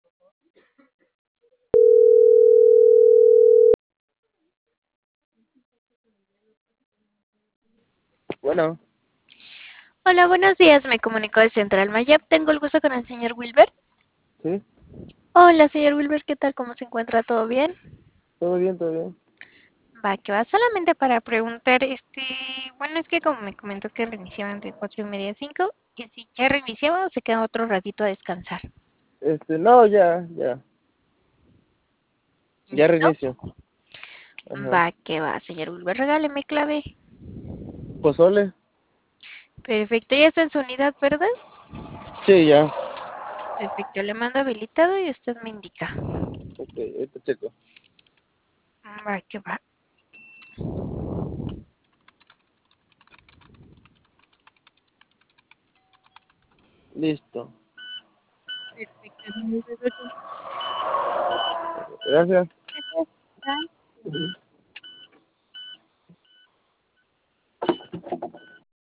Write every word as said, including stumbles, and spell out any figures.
Bueno, Hola, buenos días. Me comunico de Central Mayab. Tengo el gusto con el señor Wilber. sí, Hola, señor Wilber. ¿Qué tal? ¿Cómo se encuentra? ¿Todo bien? todo bien, todo bien. Va, que va solamente para preguntar, este, bueno, es que como me comentó que reiniciaban de cuatro y media a cinco, que si ya reiniciaba o se queda otro ratito a descansar. Este, no, ya, ya, ya ¿Listo? reinicio. Ajá. Va, que va, señor Wilber. Regáleme clave. Pozole, Perfecto, ya está en su unidad, ¿verdad? sí, ya. Perfecto, le mando habilitado y usted me indica. Ok, ahorita checo. Va, que va. Listo. Perfecto, señor Wilber. Gracias. Gracias. Bye. Ujú.